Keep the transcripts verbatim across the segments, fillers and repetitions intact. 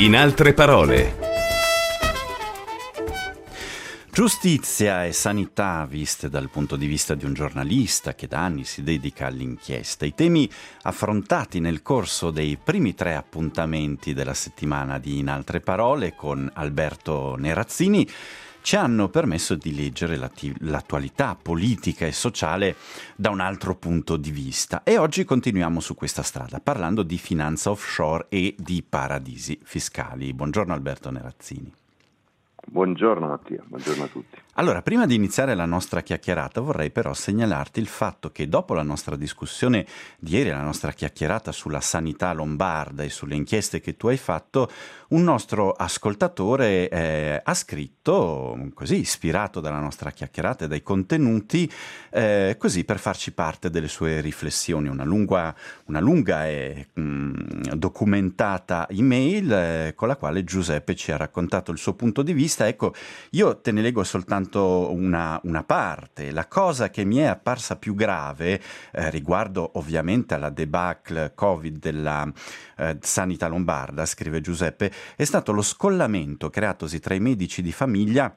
In altre parole. Giustizia e sanità viste dal punto di vista di un giornalista che da anni si dedica all'inchiesta. I temi affrontati nel corso dei primi tre appuntamenti della settimana di In altre parole con Alberto Nerazzini ci hanno permesso di leggere l'attualità politica e sociale da un altro punto di vista. E oggi continuiamo su questa strada, parlando di finanza offshore e di paradisi fiscali. Buongiorno Alberto Nerazzini. Buongiorno Mattia, buongiorno a tutti. Allora, prima di iniziare la nostra chiacchierata vorrei però segnalarti il fatto che dopo la nostra discussione di ieri, la nostra chiacchierata sulla sanità lombarda e sulle inchieste che tu hai fatto, un nostro ascoltatore eh, ha scritto, così ispirato dalla nostra chiacchierata e dai contenuti, eh, così per farci parte delle sue riflessioni, una lunga, una lunga e mh, documentata email eh, con la quale Giuseppe ci ha raccontato il suo punto di vista. Ecco, io te ne leggo soltanto una, una parte. La cosa che mi è apparsa più grave eh, riguardo ovviamente alla debacle Covid della eh, sanità lombarda, scrive Giuseppe, è stato lo scollamento creatosi tra i medici di famiglia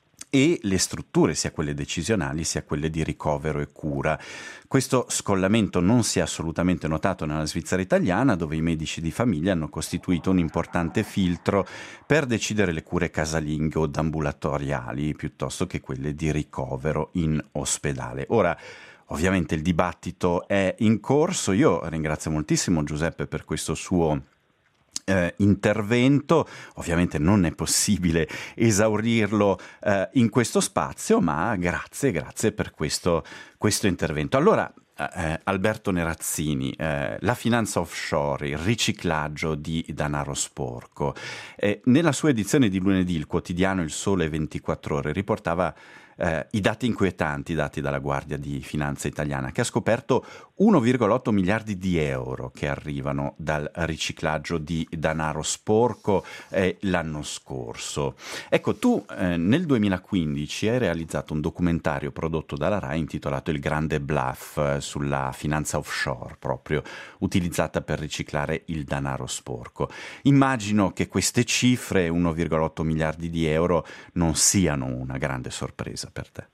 e le strutture, sia quelle decisionali sia quelle di ricovero e cura. Questo scollamento non si è assolutamente notato nella Svizzera italiana, dove i medici di famiglia hanno costituito un importante filtro per decidere le cure casalinghe o ambulatoriali piuttosto che quelle di ricovero in ospedale. Ora, ovviamente il dibattito è in corso. Io ringrazio moltissimo Giuseppe per questo suo Eh, intervento. Ovviamente non è possibile esaurirlo eh, in questo spazio, ma grazie, grazie per questo, questo intervento. Allora, eh, Alberto Nerazzini, eh, la finanza offshore, il riciclaggio di denaro sporco. Eh, nella sua edizione di lunedì il quotidiano Il Sole ventiquattro Ore riportava Eh, i dati inquietanti dati dalla Guardia di Finanza italiana, che ha scoperto uno virgola otto miliardi di euro che arrivano dal riciclaggio di denaro sporco eh, l'anno scorso. Ecco, tu eh, nel duemilaquindici hai realizzato un documentario prodotto dalla RAI intitolato Il grande bluff eh, sulla finanza offshore, proprio utilizzata per riciclare il denaro sporco. Immagino che queste cifre, uno virgola otto miliardi di euro, non siano una grande sorpresa per te.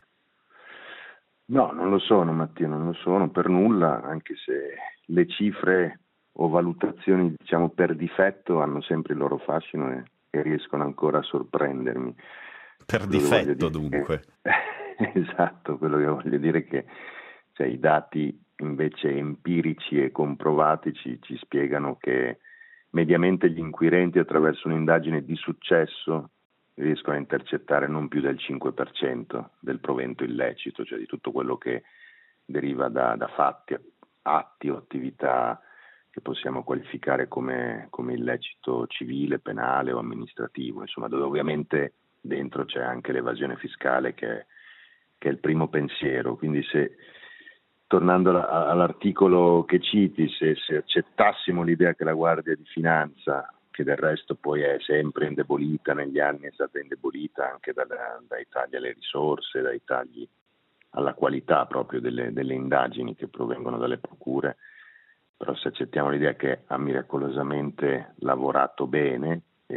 No, non lo sono Mattia, non lo sono per nulla, anche se le cifre o valutazioni diciamo per difetto hanno sempre il loro fascino e, e riescono ancora a sorprendermi. Per Quello difetto dunque. Che, esatto, quello che voglio dire è che cioè, i dati invece empirici e comprovati ci, ci spiegano che mediamente gli inquirenti attraverso un'indagine di successo riescono a intercettare non più del cinque per cento del provento illecito, cioè di tutto quello che deriva da, da fatti, atti o attività che possiamo qualificare come, come illecito civile, penale o amministrativo, insomma, dove ovviamente dentro c'è anche l'evasione fiscale che è, che è il primo pensiero. Quindi se, tornando all'articolo che citi, se, se accettassimo l'idea che la Guardia di Finanza, che del resto poi è sempre indebolita negli anni, è stata indebolita anche dalla, dai tagli alle risorse, dai tagli alla qualità proprio delle, delle indagini che provengono dalle procure, però se accettiamo l'idea che ha miracolosamente lavorato bene,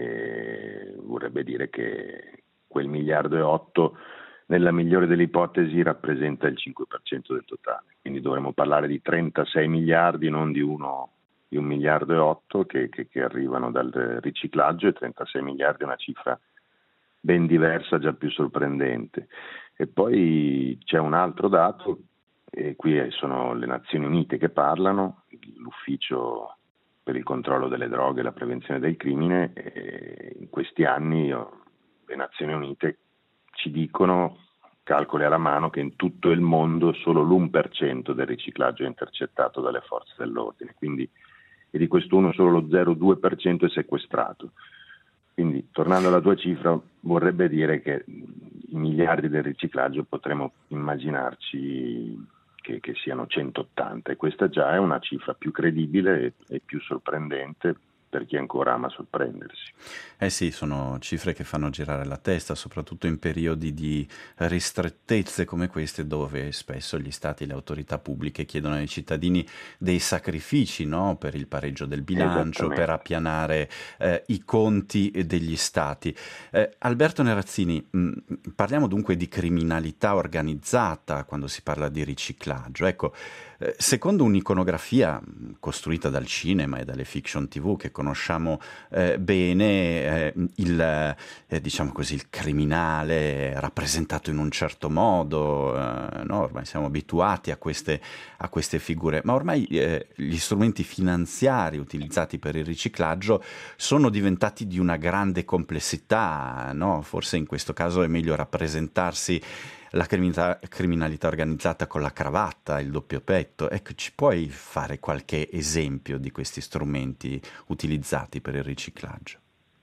eh, vorrebbe dire che quel miliardo e otto nella migliore delle ipotesi rappresenta il cinque per cento del totale, quindi dovremmo parlare di trentasei miliardi, non di uno di un miliardo e otto che, che, che arrivano dal riciclaggio, e trentasei miliardi è una cifra ben diversa, già più sorprendente. E poi c'è un altro dato, e qui sono le Nazioni Unite che parlano, l'ufficio per il controllo delle droghe e la prevenzione del crimine, e in questi anni le Nazioni Unite ci dicono, calcoli alla mano, che in tutto il mondo solo l'uno per cento del riciclaggio è intercettato dalle forze dell'ordine, quindi e di quest'uno solo lo zero virgola due per cento è sequestrato. Quindi, tornando alla tua cifra, vorrebbe dire che i miliardi del riciclaggio potremmo immaginarci che, che siano centottanta, e questa già è una cifra più credibile e, e più sorprendente per chi ancora ama sorprendersi. Eh sì, sono cifre che fanno girare la testa, soprattutto in periodi di ristrettezze come queste, dove spesso gli stati e le autorità pubbliche chiedono ai cittadini dei sacrifici, no? Per il pareggio del bilancio, per Esattamente. appianare eh, i conti degli stati. Eh, Alberto Nerazzini, mh, parliamo dunque di criminalità organizzata quando si parla di riciclaggio. Ecco, eh, secondo un'iconografia mh, costruita dal cinema e dalle fiction T V che conosciamo eh, bene, eh, il, eh, diciamo così, il criminale è rappresentato in un certo modo, eh, no? Ormai siamo abituati a queste, a queste figure, ma ormai eh, gli strumenti finanziari utilizzati per il riciclaggio sono diventati di una grande complessità, no? Forse in questo caso è meglio rappresentarsi la criminalità, criminalità organizzata con la cravatta, il doppio petto. Ecco, ci puoi fare qualche esempio di questi strumenti utilizzati per il riciclaggio?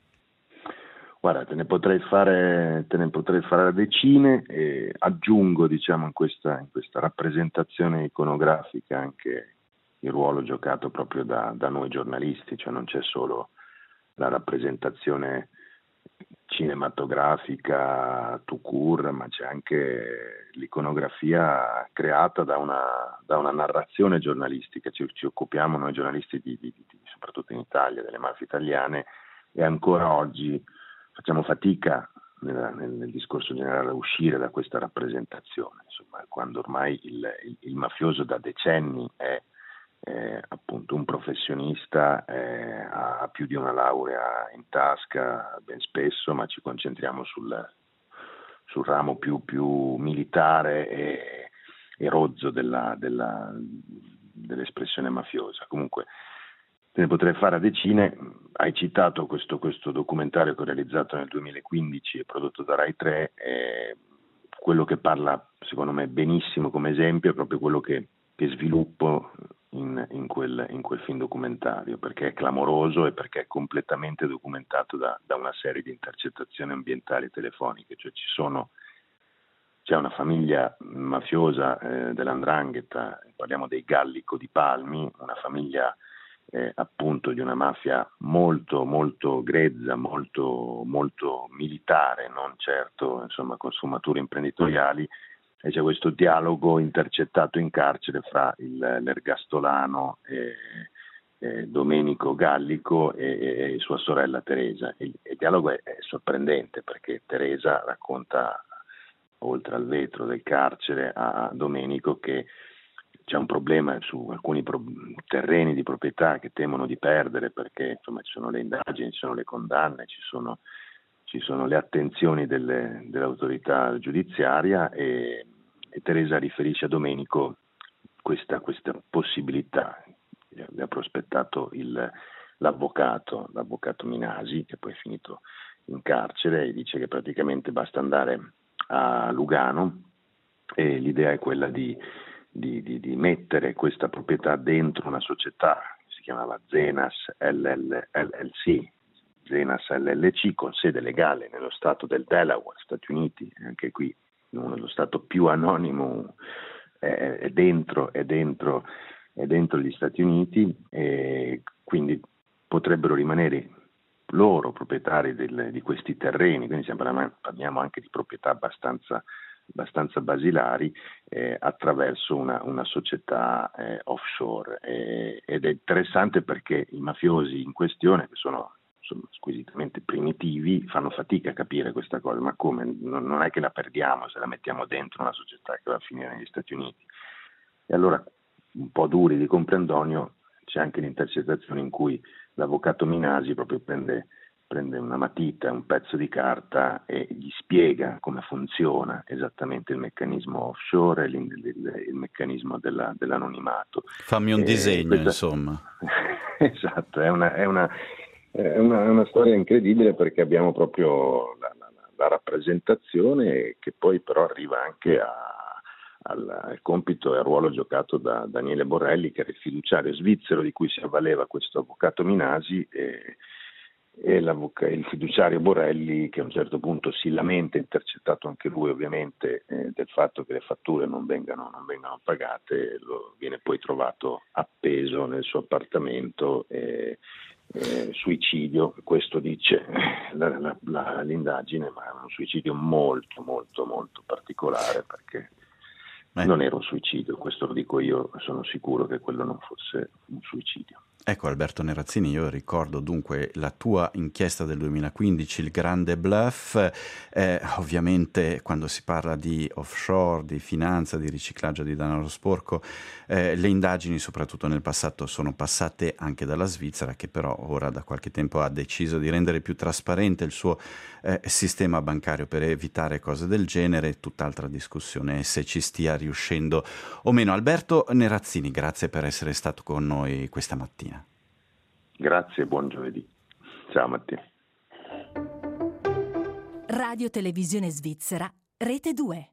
Guarda, te ne potrei fare, te ne potrei fare decine e aggiungo, diciamo, in questa, in questa rappresentazione iconografica anche il ruolo giocato proprio da, da noi giornalisti, cioè non c'è solo la rappresentazione cinematografica tout court, ma c'è anche l'iconografia creata da una, da una narrazione giornalistica. Ci, ci occupiamo noi giornalisti, di, di, di, soprattutto in Italia, delle mafie italiane, e ancora oggi facciamo fatica nel, nel, nel discorso generale a uscire da questa rappresentazione. Insomma, quando ormai il, il, il mafioso da decenni è eh, appunto un professionista, eh, ha più di una laurea in tasca ben spesso, ma ci concentriamo sul, sul ramo più, più militare e, e rozzo della, della, dell'espressione mafiosa. Comunque te ne potrei fare a decine. Hai citato questo, questo documentario che ho realizzato nel duemilaquindici e prodotto da Rai tre, e quello che parla secondo me benissimo come esempio è proprio quello che, che sviluppo in, in, quel, in quel film documentario, perché è clamoroso e perché è completamente documentato da, da una serie di intercettazioni ambientali e telefoniche. Cioè ci sono, c'è una famiglia mafiosa eh, dell'Andrangheta, parliamo dei Gallico di Palmi, una famiglia Eh, appunto di una mafia molto molto grezza, molto molto militare, non certo insomma con sfumature imprenditoriali, e c'è questo dialogo intercettato in carcere fra il, l'ergastolano e, e Domenico Gallico e, e sua sorella Teresa. Il, il dialogo è, è sorprendente perché Teresa racconta, oltre al vetro del carcere, a Domenico che c'è un problema su alcuni pro- terreni di proprietà che temono di perdere perché insomma ci sono le indagini, ci sono le condanne, ci sono, ci sono le attenzioni delle, dell'autorità giudiziaria, e, e Teresa riferisce a Domenico questa, questa possibilità. Le ha prospettato il, l'avvocato, l'avvocato Minasi, che poi è finito in carcere, e dice che praticamente basta andare a Lugano e l'idea è quella di Di, di, di mettere questa proprietà dentro una società che si chiamava Zenas L L C, Zenas L L C, con sede legale nello stato del Delaware, Stati Uniti. Anche qui uno dello stato più anonimo è, è, dentro, è, dentro, è dentro gli Stati Uniti, e quindi potrebbero rimanere loro proprietari del, di questi terreni, quindi parliamo anche di proprietà abbastanza abbastanza basilari, eh, attraverso una, una società eh, offshore, eh, ed è interessante perché i mafiosi in questione, che sono, sono squisitamente primitivi, fanno fatica a capire questa cosa. Ma come? Non, non è che la perdiamo se la mettiamo dentro una società che va a finire negli Stati Uniti. E allora, un po' duri di comprendonio, c'è anche l'intercettazione in cui l'avvocato Minasi proprio prende prende una matita, un pezzo di carta e gli spiega come funziona esattamente il meccanismo offshore, il, il, il meccanismo della, dell'anonimato. Fammi un E disegno, questa... insomma. Esatto, è una, è, una, è, una, è una storia incredibile perché abbiamo proprio la, la, la rappresentazione che poi però arriva anche a, al, al compito e al ruolo giocato da Daniele Borrelli, che era il fiduciario svizzero di cui si avvaleva questo avvocato Minasi, e e il fiduciario Borelli, che a un certo punto si lamenta, intercettato anche lui ovviamente, eh, del fatto che le fatture non vengano, non vengano pagate. Lo, viene poi trovato appeso nel suo appartamento, e, eh, suicidio, questo dice la, la, la, l'indagine, ma è un suicidio molto molto molto particolare, perché eh. non era un suicidio, questo lo dico io, sono sicuro che quello non fosse un suicidio. Ecco Alberto Nerazzini, io ricordo dunque la tua inchiesta del duemilaquindici, il grande bluff, eh, ovviamente quando si parla di offshore, di finanza, di riciclaggio di denaro sporco, eh, le indagini soprattutto nel passato sono passate anche dalla Svizzera, che però ora da qualche tempo ha deciso di rendere più trasparente il suo eh, sistema bancario per evitare cose del genere, tutt'altra discussione è se ci stia riuscendo o meno. Alberto Nerazzini, grazie per essere stato con noi questa mattina. Grazie e buon giovedì. Ciao Mattia. Radio Televisione Svizzera, Rete due.